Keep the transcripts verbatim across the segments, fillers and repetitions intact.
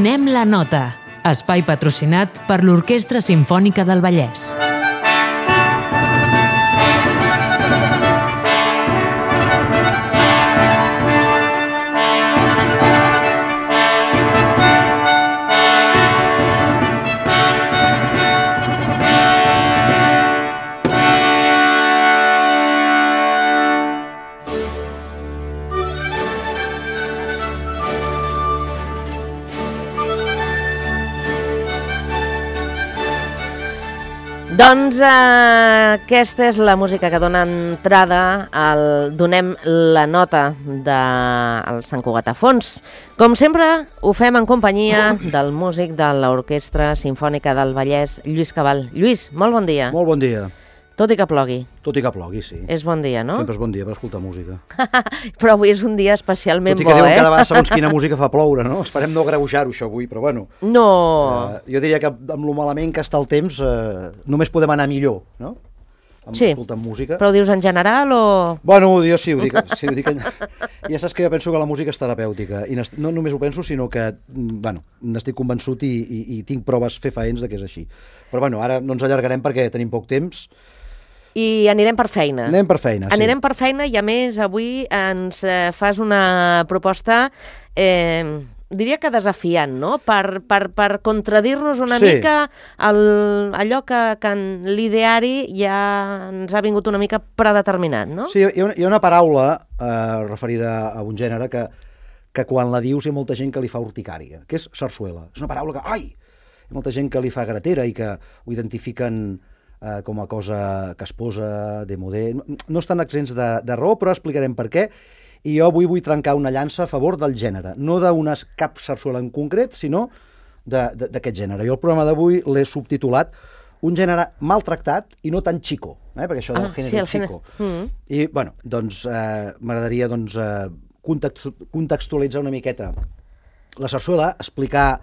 Donem la nota, espai patrocinat per l'Orquestra Simfònica del Vallès. Doncs eh, aquesta és la música que dona entrada al Donem la nota del Sant Cugat a Fons. Com sempre, ho fem en companyia del músic de l'Orquestra Simfònica del Vallès, Lluís Cabal. Lluís, molt bon dia. Molt bon dia. Tot i que plogui. Tot i que plogui, sí. És bon dia, no? Sempre és bon dia per escoltar música. Però avui és un dia especialment bo, eh? Tot i que diuen cada vegada segons quina música fa ploure, no? Esperem no greujar-ho, això, avui, però bueno. No! Eh, jo diria que amb lo malament que està el temps, eh, només podem anar millor, no? Amb, sí, escoltant música. Però ho dius en general o...? Bueno, jo sí, ho dic. Sí, ho dic en... Ja saps que jo penso que la música és terapèutica. I no només ho penso, sinó que, bueno, n'estic convençut i, i, i tinc proves fefaents de que és així. Però bueno, ara no ens allargarem perquè tenim poc temps. I anirem per feina. Anem per feina, sí. Anirem per feina i, a més, avui ens eh, fas una proposta, eh, diria que desafiant, no? Per, per, per contradir-nos una sí. mica el, allò que, que en l'ideari ja ens ha vingut una mica predeterminat, no? Sí, hi ha una, hi ha una paraula eh, referida a un gènere que, que quan la dius hi ha molta gent que li fa urticària, que és sarsuela. És una paraula que, ai, hi ha molta gent que li fa gratera i que ho identifiquen Eh, com a cosa que es posa de modé. No estan exempts de, de raó, però explicarem per què. I jo avui vull trencar una llança a favor del gènere, no d'una cap sarsuela en concret, sinó d'aquest gènere. Jo el programa d'avui l'he subtitulat Un gènere maltractat i no tan chico, eh? Perquè això del ah, gènere sí, el chico. Gènere... Mm. I, bueno, doncs eh, m'agradaria doncs, eh, context, contextualitzar una miqueta la sarsuela, explicar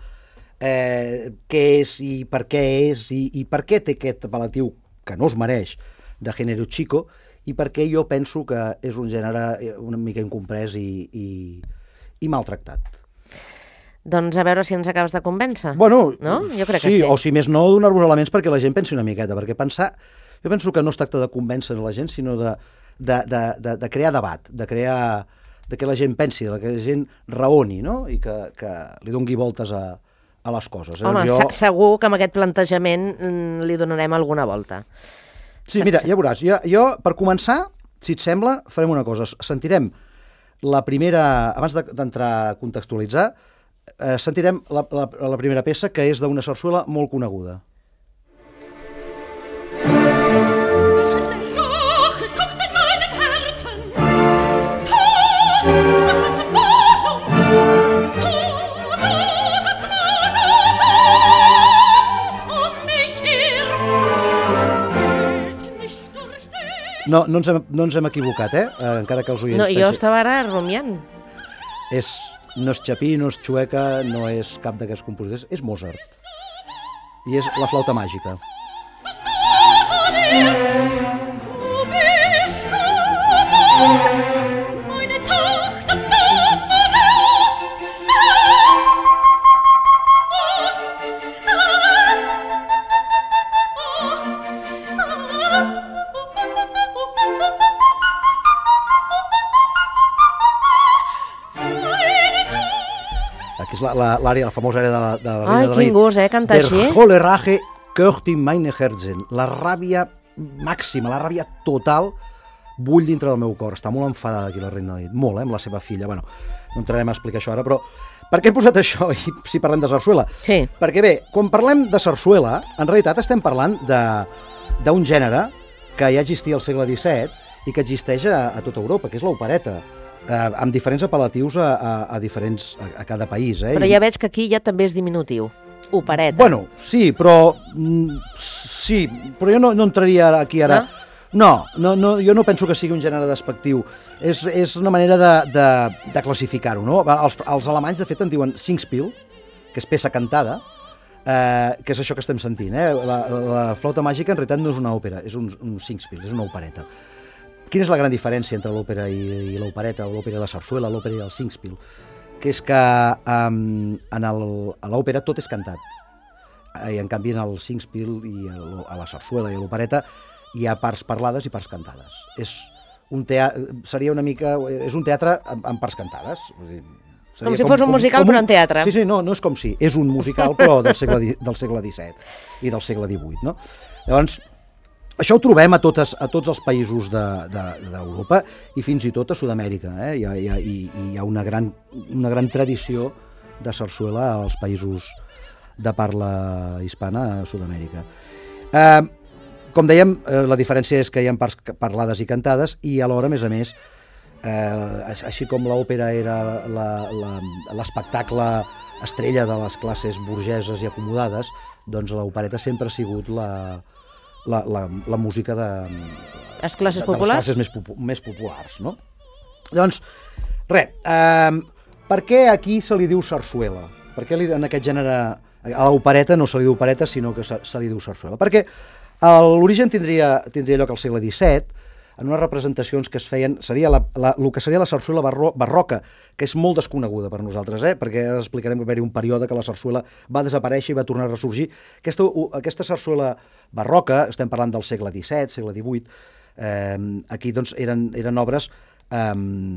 Eh, què és i per què és i, i per què té aquest apel·latiu que no es mereix de gènere chico i per què jo penso que és un gènere una mica incomprès i, i, i maltractat. Doncs a veure si ens acabes de convèncer. Bueno, no? Jo crec sí, que sí. O si més no, donar-vos elements perquè la gent pensi una miqueta, perquè pensar, jo penso que no es tracta de convèncer la gent, sinó de, de, de, de, de crear debat, de crear, de que la gent pensi, de que la gent raoni, no? I que, que li dongui voltes a a les coses. Home, jo... segur que amb aquest plantejament li donarem alguna volta. Sí, mira, ja veuràs. Jo, jo, per començar, si et sembla, farem una cosa. Sentirem la primera, abans d'entrar a contextualitzar, eh, sentirem la, la, la primera peça, que és d'una sarsuela molt coneguda. No, no, ens hem, no ens hem equivocat, eh? eh encara que els oients... No, jo pensi... estava ara rumiant. És, no és Chapí, no és Chueca, no és cap d'aquests compositors, és Mozart. I és la flauta màgica. És l'àrea, la, la famosa àrea de la, de la Ai, Reina de quin gust, eh, cantar així. Der Cholerage Körti meine Herzen. La ràbia màxima, la ràbia total bull dintre del meu cor. Està molt enfadada aquí la Reina de la Nit, molt, eh, amb la seva filla. Bueno, no entrarem a explicar això ara, però per què hem posat això si parlem de sarsuela? Sí. Perquè bé, quan parlem de sarsuela, en realitat estem parlant d'un gènere que ja existia al segle disset i que existeix a, a tota Europa, que és l'opereta. Eh, amb diferents apel·latius a, a, a diferents a, a cada país. Eh? Però ja veig que aquí ja també és diminutiu. Opereta. Bueno, sí, però mm, sí, però jo no, no entraria aquí ara... No? No, no, no, jo no penso que sigui un gènere despectiu. És, és una manera de, de, de classificar-ho, no? Els, els alemanys, de fet, en diuen Singspiel, que és peça cantada, eh, que és això que estem sentint. Eh? La, la flauta màgica, en realitat, no és una òpera, és un, un Singspiel, és una opereta. Quina és la gran diferència entre l'òpera i, i l'opereta, o l'òpera i la sarsuela, l'òpera i el Singspiel? que és que um, en el, a l'òpera tot és cantat. I en canvi en el singspiel i el, a la sarsuela i a l'opereta hi ha parts parlades i parts cantades. És un teatre, seria una mica, és un teatre amb, amb parts cantades. Vull dir, com si fos un musical, com, com però en teatre. Sí, sí, no, no és com si, és un musical, però del segle, del segle disset i del segle divuit, no? Llavors, això ho trobem a, totes, a tots els països d'Europa de, de, i fins i tot a Sud-amèrica. Eh? Hi ha, hi ha, hi ha una, gran, una gran tradició de sarsuela als països de parla hispana a Sud-amèrica. Eh, com dèiem, eh, la diferència és que hi ha parts parlades i cantades i alhora, a més a més, eh, així com l'òpera era l'espectacle estrella de les classes burgeses i acomodades, doncs l'opereta sempre ha sigut la, la, la, la música de les classes de, de populars, les classes més, popu més populars, no? Doncs, res, eh, per què aquí se li diu sarsuela? Per què li, en aquest gènere, a l'opereta no se li diu opereta, sinó que se, se li diu sarsuela? Perquè l'origen tindria, tindria lloc al segle disset, en unes representacions que es feien, seria la, la, el que seria la sarsuela barro, barroca, que és molt desconeguda per nosaltres, eh? Perquè ara explicarem que va haver-hi un període que la sarsuela va desaparèixer i va tornar a ressorgir. Aquesta, aquesta sarsuela barroca, estem parlant del segle disset, segle divuit, eh, aquí doncs eren, eren obres eh,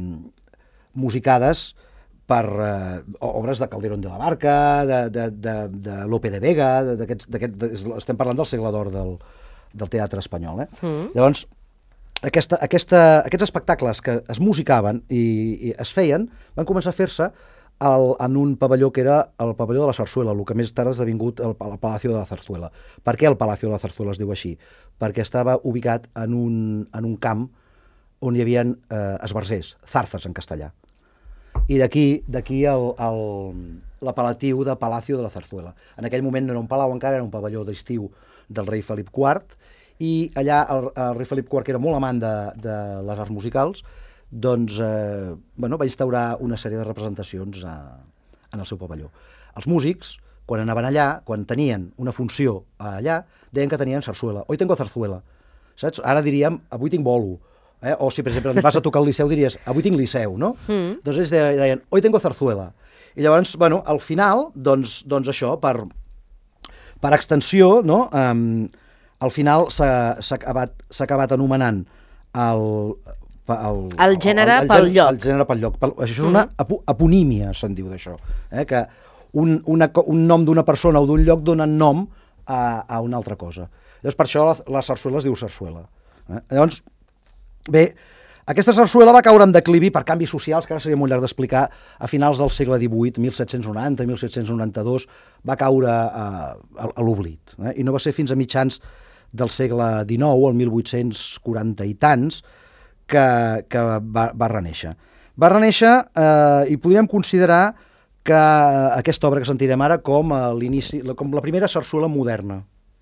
musicades per eh, obres de Calderón de la Barca, de, de, de, de Lope de Vega, de, de, estem parlant del segle d'or del, del teatre espanyol. Eh? Mm. Llavors, Aquesta, aquesta, aquests espectacles que es musicaven i, i es feien van començar a fer-se en un pavelló que era el pavelló de la Sarsuela, el que més tard ha esdevingut el, el Palacio de la Zarzuela. Per què el Palacio de la Zarzuela es diu així? Perquè estava ubicat en un, en un camp on hi havia eh, esbarzers, zarzas en castellà. I d'aquí d'aquí l'apel·latiu de Palacio de la Zarzuela. En aquell moment no era un palau encara, era un pavelló d'estiu del rei Felip quart, i allà el, el rei Felip quart, que era molt amant de, de les arts musicals, doncs eh, bueno, va instaurar una sèrie de representacions a, en el seu pavelló. Els músics, quan anaven allà, quan tenien una funció allà, deien que tenien sarsuela. Hoy tengo zarzuela. Saps? Ara diríem, avui tinc bolo. Eh? O si, per exemple, vas a tocar al Liceu, diries, avui tinc Liceu, no? Mm. Doncs ells deien, hoy tengo zarzuela. I llavors, bueno, al final, doncs, doncs això, per, per extensió, no?, um, al final s'ha acabat, acabat anomenant el, el, el gènere el, el, pel lloc. El gènere pel lloc. Pel, això és una ap eponímia, se'n diu d'això. Eh? Que un, una, un nom d'una persona o d'un lloc dona nom a, a una altra cosa. Llavors, per això la, la sarsuela es diu sarsuela. Eh? Llavors, bé, aquesta sarsuela va caure en declivi per canvis socials, que ara seria molt llarg d'explicar, a finals del segle divuit, mil set-cents noranta, mil set-cents noranta-dos, va caure a, a, a l'oblit. Eh? I no va ser fins a mitjans del segle dinou, el mil vuit-cents quaranta i tants, que, que va, va reneixer. Va reneixer eh, i podríem considerar que aquesta obra que sentirem ara com, a l'inici, com la primera sarsuela moderna.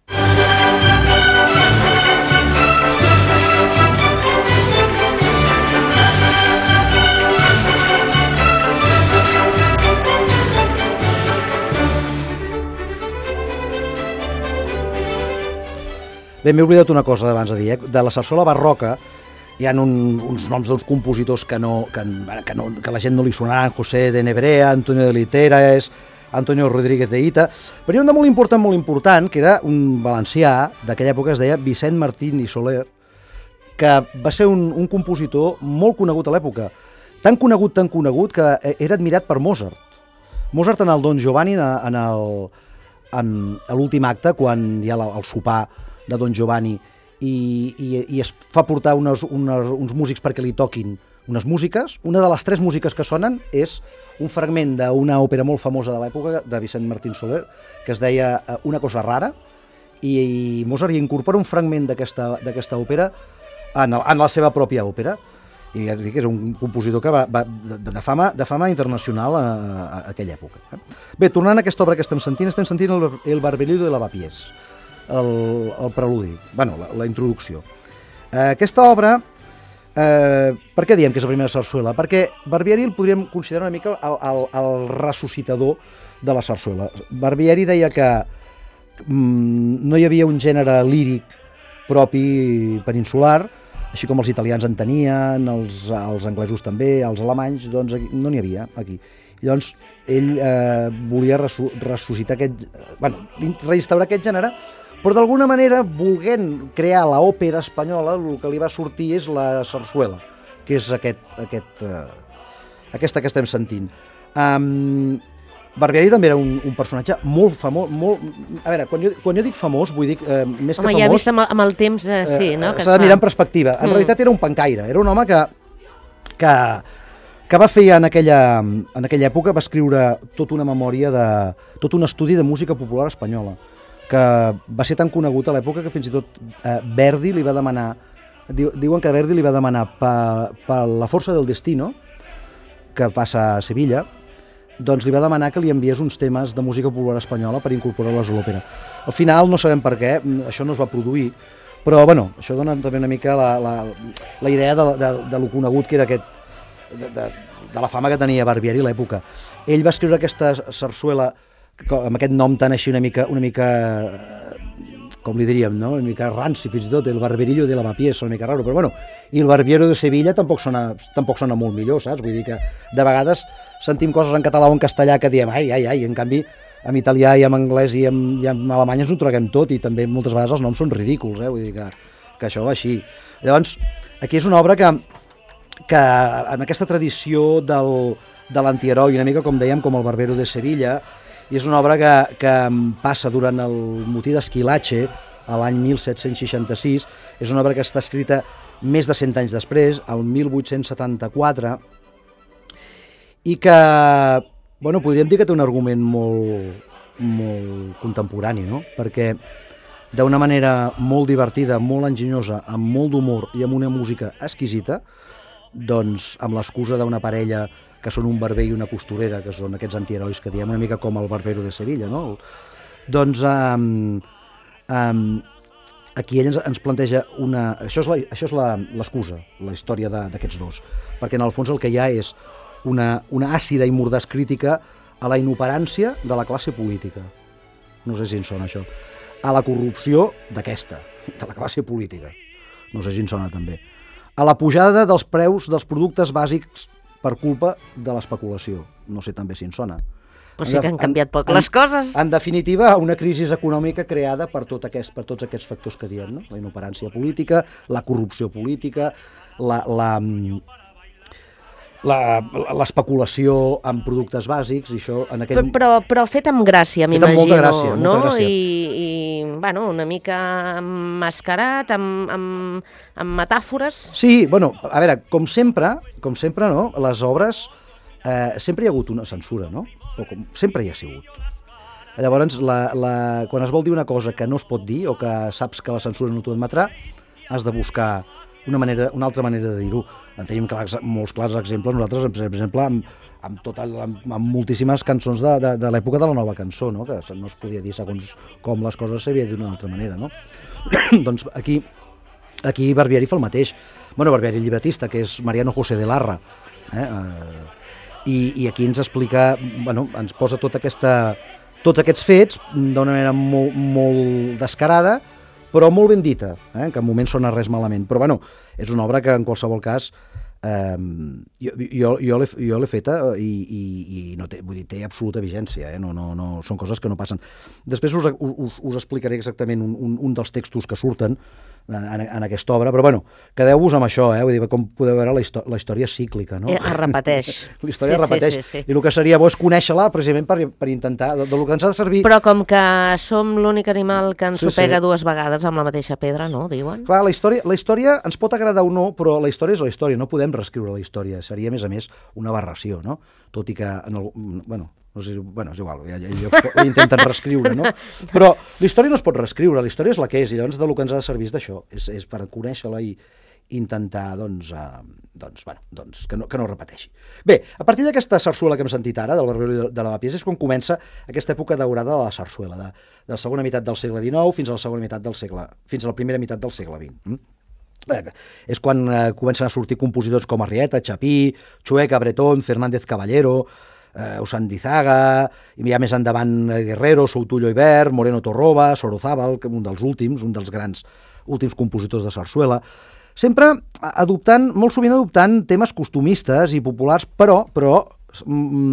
Bé, m'he oblidat una cosa abans de dir, eh? De la sarsuela barroca hi ha un, uns noms d'uns compositors que, no, que, que, no, que la gent no li sonaran, José de Nebrea, Antonio de Literas, Antonio Rodríguez de Hita, però hi ha un de molt important, molt important, que era un valencià d'aquella època, es deia Vicent Martín i Soler, que va ser un, un compositor molt conegut a l'època, tan conegut, tan conegut, que era admirat per Mozart. Mozart en el Don Giovanni, en l'últim acte, quan hi ha el sopar de Don Giovanni, i, i, i es fa portar unes, unes, uns músics perquè li toquin unes músiques. Una de les tres músiques que sonen és un fragment d'una òpera molt famosa de l'època, de Vicent Martín Soler, que es deia Una cosa rara, i, i Mozart hi incorpora un fragment d'aquesta òpera en, el, en la seva pròpia òpera. I ja dic que és un compositor que va, va de, de, fama, de fama internacional a, a, a aquella època. Eh? Bé, tornant a aquesta obra que estem sentint, estem sentint el, el Barberillo de Lavapiés. El, el preludi, bueno, la, la introducció. Eh, aquesta obra, eh, per què diem que és la primera sarsuela? Perquè Barbieri el podríem considerar una mica el, el, el ressuscitador de la sarsuela. Barbieri deia que mm, no hi havia un gènere líric propi peninsular, així com els italians en tenien, els, els anglesos també, els alemanys, doncs aquí, no n'hi havia aquí. Llavors, ell eh, volia ressu ressuscitar aquest... Bueno, reinstaurar aquest gènere, però d'alguna manera, volent crear l'òpera espanyola, el que li va sortir és la sarsuela, que és aquest, aquest, eh, aquesta que estem sentint. Um, Barbieri també era un, un personatge molt famós, molt... A veure, quan jo, quan jo dic famós, vull dir eh, més home, que famós... Home, ja vist amb el, amb el temps, eh, sí, no? S'ha de mirar en perspectiva. En mm. realitat era un pencaire, era un home que, que, que va fer en aquella, en aquella època, va escriure tota una memòria, de tot un estudi de música popular espanyola, que va ser tan conegut a l'època que fins i tot eh, Verdi li va demanar, diu, diuen que Verdi li va demanar per, per La força del destino, que passa a Sevilla, doncs li va demanar que li enviés uns temes de música popular espanyola per incorporar-les a l'òpera. Al final no sabem per què, això no es va produir, però bueno, això dona també una mica la, la, la idea de, de, de lo conegut que era aquest, de, de, de la fama que tenia Barbieri a l'època. Ell va escriure aquesta sarsuela amb aquest nom tan així una mica, una mica com li diríem, no? Una mica ranci fins i tot, el Barberillo de Lavapiés, una mica raro, però bueno, i el Barbiero de Sevilla tampoc sona, tampoc sona molt millor, saps? Vull dir que de vegades sentim coses en català o en castellà que diem ai, ai, ai, en canvi en italià i en anglès i en, i en alemany ens ho traguem tot i també moltes vegades els noms són ridículs, eh? Vull dir que, que això va així. Llavors, aquí és una obra que, que en aquesta tradició del, de l'antiheroi, una mica com dèiem, com el Barbero de Sevilla, i és una obra que, que passa durant el motí d'Esquilache, a l'any mil set-cents seixanta-sis, és una obra que està escrita més de cent anys després, el mil vuit-cents setanta-quatre, i que, bueno, podríem dir que té un argument molt, molt contemporani, no? Perquè d'una manera molt divertida, molt enginyosa, amb molt d'humor i amb una música exquisita, doncs amb l'excusa d'una parella que són un barber i una costurera, que són aquests antiherois que diem, una mica com el Barbero de Sevilla, no? Doncs um, um, aquí ell ens, ens planteja una... Això és, la, això és la, l'excusa, la història d'aquests dos, perquè en el fons el que hi ha és una, una àcida i mordàs crítica a la inoperància de la classe política. No sé si en sona això. A la corrupció d'aquesta, de la classe política. No sé si en sona també. A la pujada dels preus dels productes bàsics per culpa de l'especulació. No sé també si en sona. Però sí que han canviat poc les coses. En definitiva, una crisi econòmica creada per, tot aquest, per tots aquests factors que diem, no? La inoperància política, la corrupció política, la... la l'especulació amb productes bàsics i això en aquell... Però, però fet amb gràcia, m'imagino. Fet amb molta gràcia, no? molta gràcia. I, i bueno, una mica mascarat, amb, amb, amb metàfores. Sí, bueno, a veure, com sempre, com sempre, no? Les obres, eh, sempre hi ha hagut una censura, no? O com, sempre hi ha sigut. Llavors, la, la, quan es vol dir una cosa que no es pot dir o que saps que la censura no t'ho admetrà, has de buscar una, manera, una altra manera de dir-ho. En tenim clars, molts clars exemples, nosaltres, per exemple, amb, amb, tot el, amb, amb moltíssimes cançons de, de, de l'època de la nova cançó, no? Que no es podia dir segons com les coses s'havia dit d'una altra manera, no? Doncs aquí, aquí Barbieri fa el mateix. Bueno, Barbieri, el llibretista, que és Mariano José de Larra, eh? Uh, i, i aquí ens explica, bueno, ens posa tota aquesta, tots aquests fets d'una manera molt, molt descarada, però molt ben dita, eh? Que en moments sona res malament. Però bueno, és una obra que en qualsevol cas eh, jo, jo, jo l'he feta i, i, i no té, vull dir, té absoluta vigència, eh? no, no, no, són coses que no passen. Després us, us, us explicaré exactament un, un, un dels textos que surten en, en aquesta obra, però bueno, quedeu-vos amb això, eh? Vull dir, com podeu veure, la, histò la història és cíclica, no? Eh, es repeteix. La història sí, es repeteix, sí, sí, sí. I el que seria bo és conèixer-la precisament per, per intentar, de, de lo que ens ha de servir... Però com que som l'únic animal que ens sí, ho pega sí. dues vegades amb la mateixa pedra, no? Diuen? Clar, la història, la història ens pot agradar o no, però la història és la història, no podem reescriure la història, seria, a més a més, una aberració, no? Tot i que, en el, bueno, no sé, bueno, és igual, ja, ja, ja, ja intenten reescriure, no? Però la història no es pot reescriure, la història és la que és, i llavors del que ens ha de servir és d'això, és, és per conèixer-la i intentar, doncs, uh, doncs, bueno, doncs que, no, que no repeteixi. Bé, a partir d'aquesta sarsuela que hem sentit ara, del Barbero de Lavapiés, és quan comença aquesta època daurada de la sarsuela, de, de la segona meitat del segle dinou fins a la segona meitat del segle, fins a la primera meitat del segle vint. Mm? Bé, és quan eh, comencen a sortir compositors com Arrieta, Chapí, Chueca, Bretón, Fernández Caballero, eh, Usandizaga, i ja més endavant eh, Guerrero, Soutullo Ibert, Moreno Torroba, Sorozábal, un dels últims, un dels grans últims compositors de sarsuela, sempre adoptant, molt sovint adoptant temes costumistes i populars, però, però mm,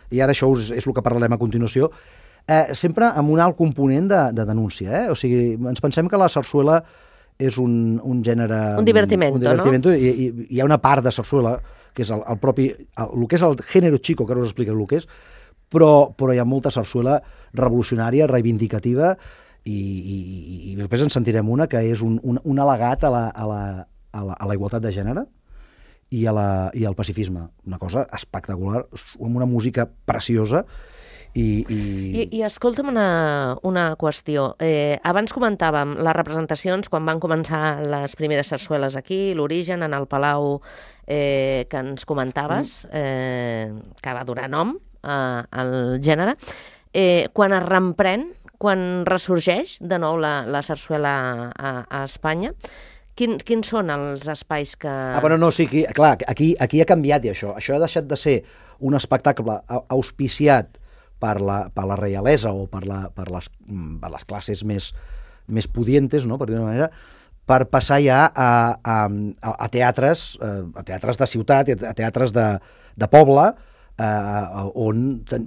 i ara això és, és el que parlarem a continuació, eh, sempre amb un alt component de, de denúncia. Eh? O sigui, ens pensem que la sarsuela és un, un gènere... Un divertimento, un divertimento no? I, i, hi ha una part de sarsuela, que és el, el propi... El, el que és el género chico, que ara us explicaré el que és, però, però hi ha molta sarsuela revolucionària, reivindicativa, i, i, i després en sentirem una que és un, un, un al·legat a la, a, la, a, la, a la igualtat de gènere i, a la, i al pacifisme. Una cosa espectacular, amb una música preciosa. I, i... I, i escolta'm una, una qüestió. Eh, abans comentàvem les representacions quan van començar les primeres sarsueles aquí, l'origen en el Palau eh, que ens comentaves, eh, que va donar nom eh, al gènere. Eh, quan es reemprèn, quan ressorgeix de nou la, la sarsuela a, a Espanya, Quin, quins són els espais que... Ah, bueno, no, sí, aquí, clar, aquí, aquí ha canviat i això. Això ha deixat de ser un espectacle auspiciat per la, per la reialesa o per, la, per, les, per les classes més, més pudientes, no?, per dir-ho d'una manera, per passar ja a, a, a teatres, a teatres de ciutat, a teatres de, de poble, eh, on ten,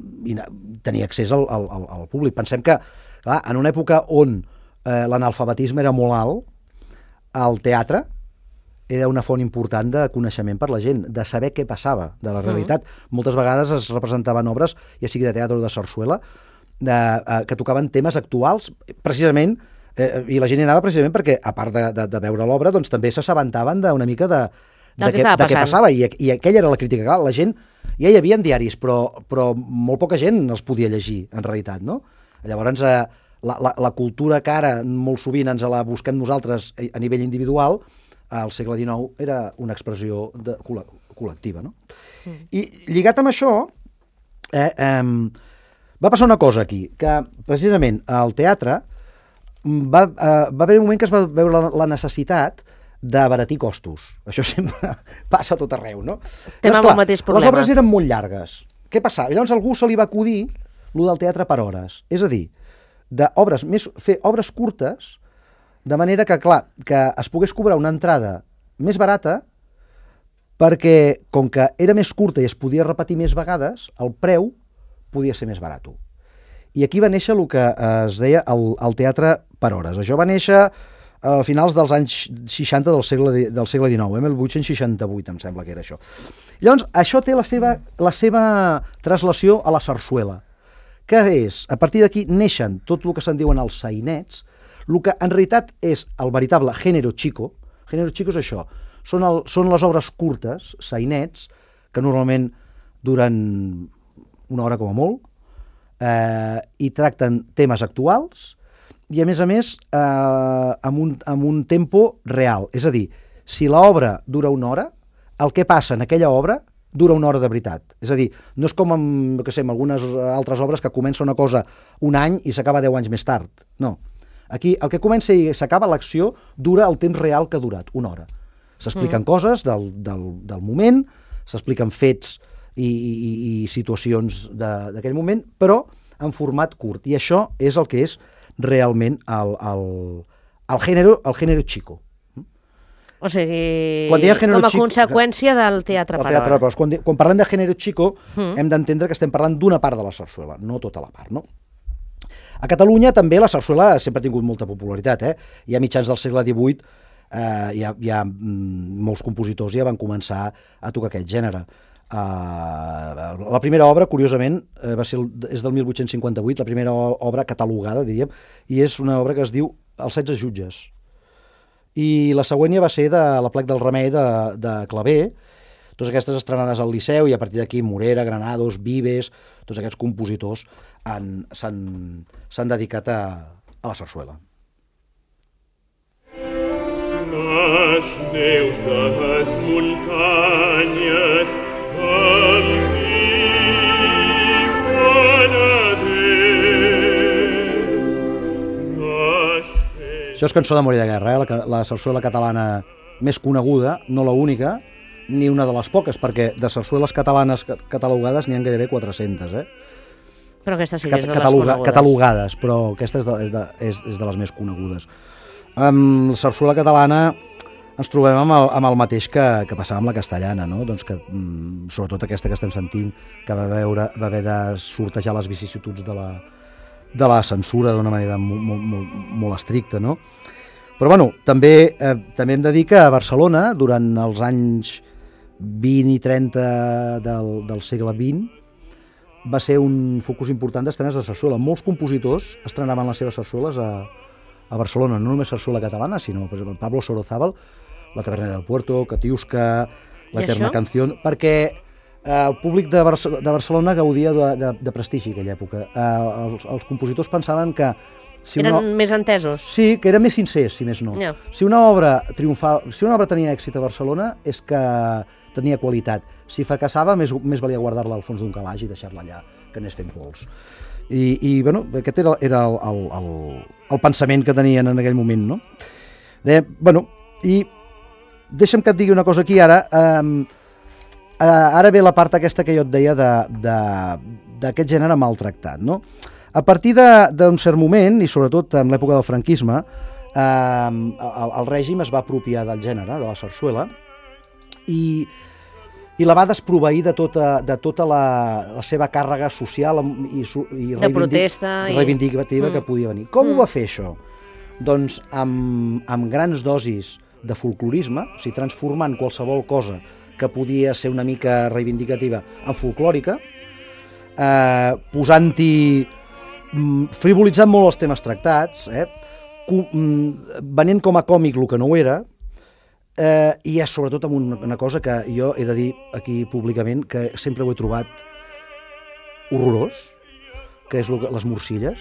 tenia accés al, al, al públic. Pensem que, clar, en una època on eh, l'analfabetisme era molt alt, el teatre era una font important de coneixement per la gent, de saber què passava de la realitat. Mm. Moltes vegades es representaven obres, ja sigui de teatre o de sarsuela, de, eh, que tocaven temes actuals, precisament, eh, i la gent hi anava precisament perquè, a part de, de, de veure l'obra, doncs també s'assabentaven d'una mica de, de, que què, de què passava, i, i aquella era la crítica. Clar, la gent, ja hi havia diaris, però, però molt poca gent els podia llegir, en realitat, no? Llavors, eh, la, la, la cultura que ara molt sovint ens la busquem nosaltres a nivell individual, al segle dinou era una expressió de, col·lectiva, no? Mm. I lligat amb això, eh, eh, va passar una cosa aquí, que precisament al teatre va, eh, va haver un moment que es va veure la, la necessitat d'abaratir costos. Això sempre passa a tot arreu, no? Estem amb el mateix problema. Les obres eren molt llargues. Què passava? Llavors a algú se li va acudir el del teatre per hores. És a dir, d'obres més, fer obres curtes, de manera que, clar, que es pogués cobrar una entrada més barata perquè, com que era més curta i es podia repetir més vegades, el preu podia ser més barat. I aquí va néixer el que es deia el, el teatre per hores. Això va néixer a finals dels anys seixanta del segle, del segle dinou, eh? mil vuit-cents seixanta-vuit, em sembla que era això. Llavors, això té la seva, la seva traslació a la sarsuela, que és, a partir d'aquí neixen tot el que se'n diuen els sainets, el que en realitat és el veritable género chico. Género chico és això, són, el, són les obres curtes, sainets, que normalment duren una hora com a molt, eh, i tracten temes actuals, i a més a més eh, amb, un, amb un tempo real. És a dir, si l'obra dura una hora, el que passa en aquella obra dura una hora de veritat. És a dir, no és com amb, que sé, amb algunes altres obres que comença una cosa un any i s'acaba deu anys més tard. No. Aquí el que comença i s'acaba l'acció dura el temps real que ha durat, una hora. S'expliquen mm. coses del, del, del moment, s'expliquen fets i, i, i situacions d'aquell moment, però en format curt. I això és el que és realment el, el, el, género, el género chico. O sigui, com a chico, conseqüència del teatre per teatre hores. Quan, quan parlem de género chico, mm. hem d'entendre que estem parlant d'una part de la sarsuela, no tota la part, no? A Catalunya també la sarsuela sempre ha tingut molta popularitat. Eh? Ja a mitjans del segle divuit eh, ja, ja molts compositors ja van començar a tocar aquest gènere. Uh, la primera obra, curiosament, eh, va ser el, és del mil vuit-cents cinquanta-vuit, la primera obra catalogada, diríem, i és una obra que es diu Els setze jutges. I la següent ja va ser de La plec del remei de, de Clavé, totes aquestes estrenades al Liceu, i a partir d'aquí Morera, Granados, Vives, tots aquests compositors s'han dedicat a, a la sarsuela. Les neus de les muntanyes em diuen adéu. Això és cançó d'amor i de guerra, eh? la, la sarsuela catalana més coneguda, no la única, ni una de les poques, perquè de sarsueles catalanes catalogades n'hi ha gairebé quatre-centes, eh? Però aquesta sí que és de Cataloga, les conegudes. Catalogades, però aquesta és de, és de, és, és de les més conegudes. Um, la sarsuela catalana ens trobem amb el, amb el mateix que, que passava amb la castellana, no? Doncs que, mm, sobretot aquesta que estem sentint, que va, veure, va haver de sortejar les vicissituds de la, de la censura d'una manera molt, molt, molt, molt estricta, no? Però, bueno, també, eh, també hem de dir que a Barcelona, durant els anys vint i trenta del, del segle vint, va ser un focus important d'estrenes de sarsuela. Molts compositors estrenaven les seves sarsueles a, a Barcelona, no només sarsuela catalana, sinó, per exemple, Pablo Sorozábal, La Tabernera del Puerto, Katiuska, La Eterna Canción, perquè eh, el públic de, Barce de Barcelona gaudia de, de, de prestigi en aquella època. Eh, els, els compositors pensaven que... Si Eren una... més entesos. Sí, que eren més sincers, si més no. Yeah. Si una obra triomfava, si una obra tenia èxit a Barcelona és que tenia qualitat. Si fracassava, més, més valia guardar-la al fons d'un calaix i deixar-la allà, que anés fent pols. I, i bueno, aquest era, era el, el, el, el pensament que tenien en aquell moment, no? De, bueno, i deixa'm que et digui una cosa aquí ara. Um, uh, ara ve la part aquesta que jo et deia d'aquest gènere maltractat, no? A partir d'un cert moment, i sobretot en l'època del franquisme, eh, el, el règim es va apropiar del gènere, de la sarsuela, i, i la va desproveir de tota, de tota la, la seva càrrega social i, i de protesta i... reivindicativa mm. que podia venir. Com mm. ho va fer això? Doncs amb, amb grans dosis de folclorisme, o sigui, transformant qualsevol cosa que podia ser una mica reivindicativa en folclòrica, eh, posant-hi, frivolitzant molt els temes tractats, eh, venent com a còmic el que no ho era, eh, i és sobretot amb una, una cosa que jo he de dir aquí públicament, que sempre ho he trobat horrorós, que és que, les morcilles.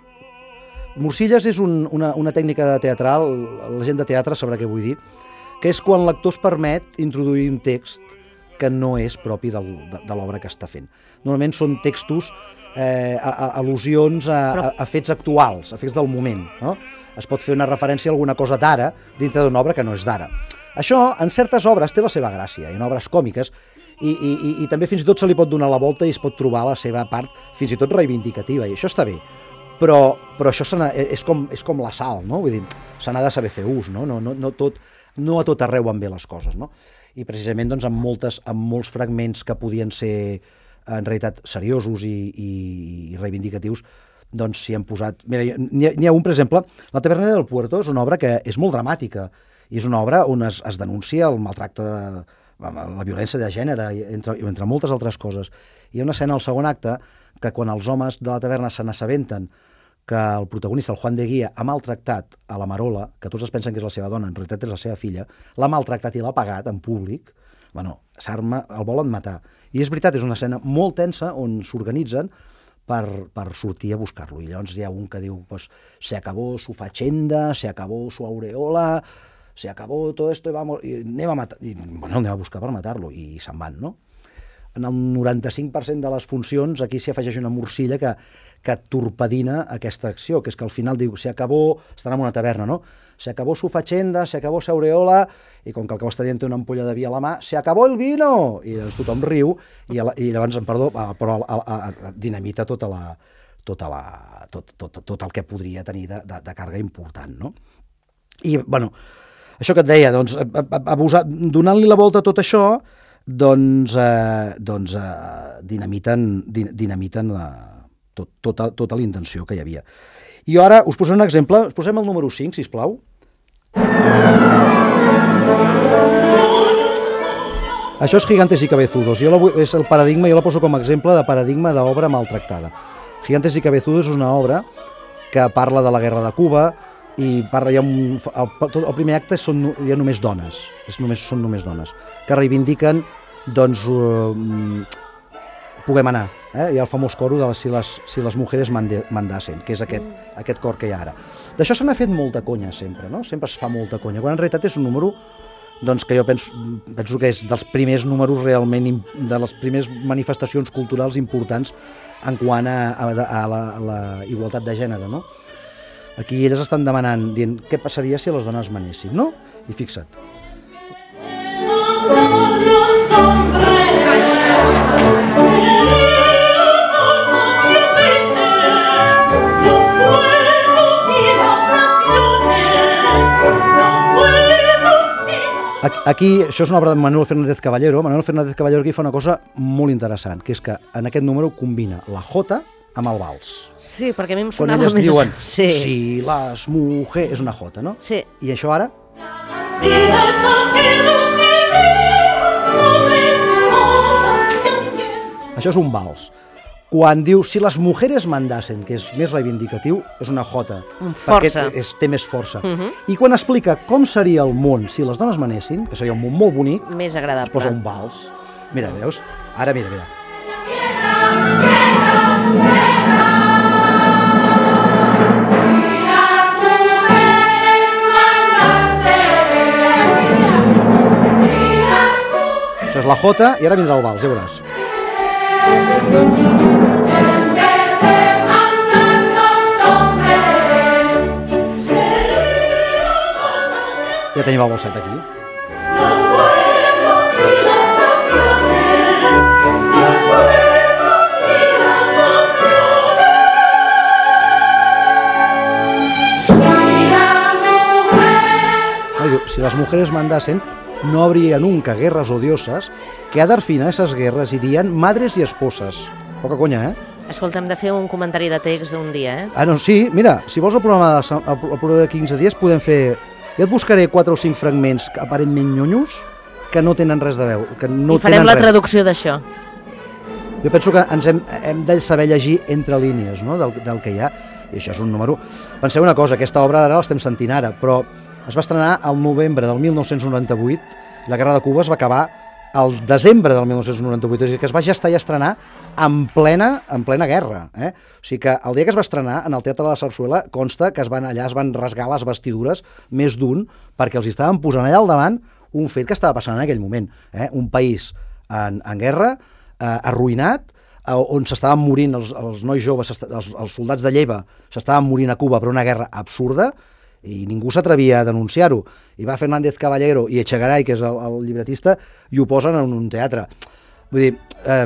Morcilles és un, una, una tècnica teatral, la gent de teatre sabrà què vull dir, que és quan l'actor es permet introduir un text que no és propi del, de, de l'obra que està fent. Normalment són textos, eh, a, a, al·lusions a, a, a fets actuals, a fets del moment, no? Es pot fer una referència a alguna cosa d'ara dintre d'una obra que no és d'ara. Això, en certes obres, té la seva gràcia, en obres còmiques, i, i, i, i també fins i tot se li pot donar la volta i es pot trobar la seva part fins i tot reivindicativa, i això està bé. Però, però això és com, és com la sal, no? Vull dir, se n'ha de saber fer ús, no? No, no, no, tot, no a tot arreu van bé les coses, no? I precisament doncs, amb, moltes, amb molts fragments que podien ser en realitat seriosos i, i, i reivindicatius, doncs s'hi han posat... Mira, n'hi ha, ha un, per exemple, La Tabernera del Puerto és una obra que és molt dramàtica, i és una obra on es, es denuncia el maltracte, de, la violència de gènere, entre, entre moltes altres coses. Hi ha una escena al segon acte que quan els homes de la taverna se n'assabenten que el protagonista, el Juan de Guía, ha maltractat a la Marola, que tots es pensen que és la seva dona, en realitat és la seva filla, l'ha maltractat i l'ha pagat en públic, bueno, s'arma, el volen matar. I és veritat, és una escena molt tensa on s'organitzen per, per sortir a buscar-lo. I llavors hi ha un que diu, pues, se acabó su fachenda, se acabó su aureola, se acabó todo esto y vamos, i anem a matar, i, bueno, anem a buscar per matar-lo, i se'n van, no? En el noranta-cinc per cent de les funcions aquí s'hi afegeix una morcilla que, que torpedina aquesta acció, que és que al final diu, se acabó, estan en una taverna, no? Se acabó su fachenda, se acabó su aureola, i com que el que està dient té una ampolla de vi a la mà, se acabó el vino! I doncs tothom riu, i, i llavors, perdó, però a, a, a, dinamita tota la, tota la, tot, tot, tot el que podria tenir de, de, de càrrega important, no? I, bueno, això que et deia, doncs, donant-li la volta a tot això, doncs, eh, doncs eh, dinamiten, din, dinamiten la, tot, tota, tota la intenció que hi havia. I ara us posem un exemple, us posem el número cinc, sisplau. Això és Gigantes y Cabezudos, jo la, és el paradigma, jo la poso com a exemple de paradigma d'obra maltractada. Gigantes y Cabezudos és una obra que parla de la guerra de Cuba, i parla, hi ha un, el, el primer acte són, hi ha només dones, és només, són només dones, que reivindiquen, doncs, uh, puguem anar, eh? Hi ha el famós coro de les, si, les, si les mujeres mande, mandassen, que és aquest, mm. aquest cor que hi ha ara. D'això se n'ha fet molta conya sempre, no? Sempre es fa molta conya, quan en realitat és un número doncs, que jo penso, penso que és dels primers números realment, de les primeres manifestacions culturals importants en quant a, a, a, la, a la igualtat de gènere, no? Aquí elles estan demanant, dient, què passaria si les dones manessin, no? I fixa't. Aquí, això és una obra de Manuel Fernández Caballero. Manuel Fernández Caballero aquí fa una cosa molt interessant, que és que en aquest número combina la jota amb el vals. Sí, perquè a mi em Quan sonava elles més... diuen, Sí. si les mujeres... És una jota, no? Sí. I això ara? Això és un vals. Quan diu, si les mujeres mandasen, que és més reivindicatiu, és una jota. Un força. Perquè és, té més força. Uh -huh. I quan explica com seria el món si les dones manessin, que seria un món molt bonic, Més es agradable. posa un vals. Mira, veus? Ara, mira, mira. Això és la jota i ara vindrà el vals, ja veuràs. Ja tenim el balset aquí. Ay, si las mujeres mandasen, no habría nunca guerras odiosas, que a dar fin a esas guerras irían madres y esposas. Poca conya, eh? Escolta, hem de fer un comentari de text d'un dia, eh? Ah, no, sí, mira, si vols el programa, de, el, el programa de quinze dies, podem fer... Jo et buscaré quatre o cinc fragments aparentment nyonyos que no tenen res de veu. Que no I farem tenen la res. traducció d'això. Jo penso que ens hem, hem de saber llegir entre línies, no?, del, del que hi ha, i això és un número... Penseu una cosa, aquesta obra ara l'estem sentint ara, però es va estrenar al novembre del mil nou-cents noranta-vuit, i la Guerra de Cuba es va acabar al desembre del mil nou-cents noranta-vuit, és a dir, que es va gestar i estrenar en plena, en plena guerra. Eh? O sigui que el dia que es va estrenar, en el Teatre de la Sarsuela, consta que es van, allà es van rasgar les vestidures més d'un, perquè els estaven posant allà al davant un fet que estava passant en aquell moment. Eh? Un país en, en guerra, eh, arruïnat, eh, on s'estaven morint els, els nois joves, els, els soldats de lleva, s'estaven morint a Cuba per una guerra absurda, i ningú s'atrevia a denunciar-ho. I va Fernández Caballero i Echegaray, que és el, el llibretista, i ho posen en un teatre. Vull dir, eh,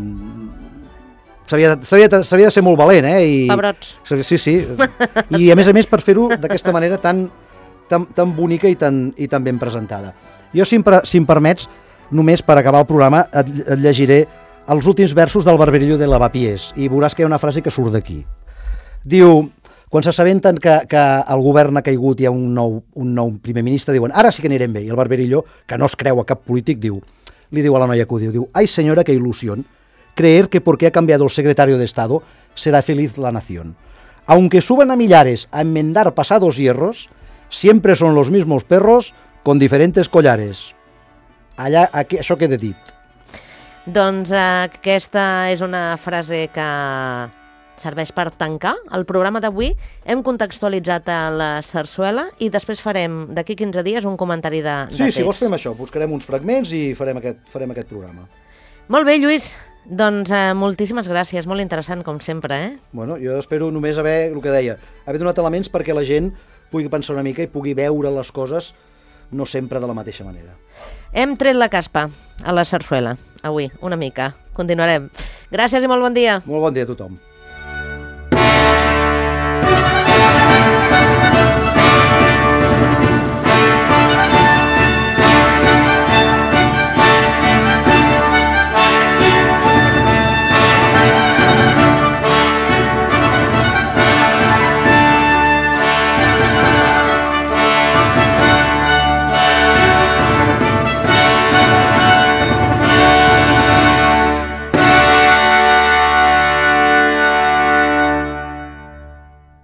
s'havia de ser molt valent, eh? I, Pebrots. Sí, sí. I a més a més per fer-ho d'aquesta manera tan, tan, tan bonica i tan, i tan ben presentada. Jo, si em, si em permets, només per acabar el programa, et, et llegiré els últims versos del Barberillo de Lavapiés, i veuràs que hi ha una frase que surt d'aquí. Diu... Quan s'assabenten que, que el govern ha caigut i hi ha un nou, un nou primer ministre, diuen, ara sí que anirem bé. I el Barberillo, que no es creu a cap polític, diu, li diu a la noia que ho diu, diu, ay señora, qué ilusión, creer que porque ha cambiado el secretario de Estado será feliz la nación. Aunque suban a millares a enmendar pasados hierros, siempre son los mismos perros con diferentes collares. Allà, aquí, això queda dit. Doncs eh, aquesta és una frase que serveix per tancar el programa d'avui. Hem contextualitzat a la sarsuela i després farem, d'aquí quinze dies, un comentari de, de sí, text. Sí, si vols fem això, buscarem uns fragments i farem aquest, farem aquest programa. Molt bé, Lluís. Doncs eh, moltíssimes gràcies, molt interessant, com sempre, eh? Bueno, jo espero només haver, el que deia, haver donat elements perquè la gent pugui pensar una mica i pugui veure les coses no sempre de la mateixa manera. Hem tret la caspa a la sarsuela, avui, una mica. Continuarem. Gràcies i molt bon dia. Molt bon dia a tothom.